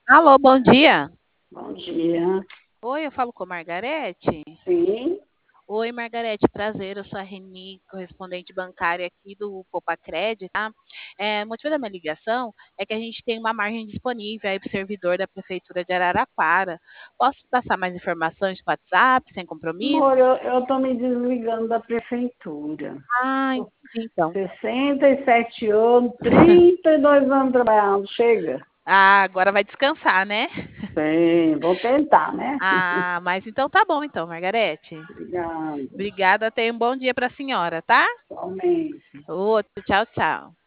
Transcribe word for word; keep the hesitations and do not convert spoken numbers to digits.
Alô, bom dia. Bom dia. Oi, eu falo com a Margarete. Sim, Oi, Margarete, prazer. Eu sou a Reni, correspondente bancária aqui do Copacred, tá? É, o motivo da minha ligação é que a gente tem uma margem disponível aí para o servidor da Prefeitura de Araraquara. Posso passar mais informações no WhatsApp, sem amor, compromisso? eu estou me desligando da prefeitura. Ah, entendi, então. sessenta e sete anos, trinta e dois anos trabalhando, chega. Ah, agora vai descansar, né? Sim, vou tentar, né? Ah, mas então tá bom, então, Margarete. Obrigada, Obrigada, tenha um bom dia para a senhora, tá? somente. Outro, tchau, tchau.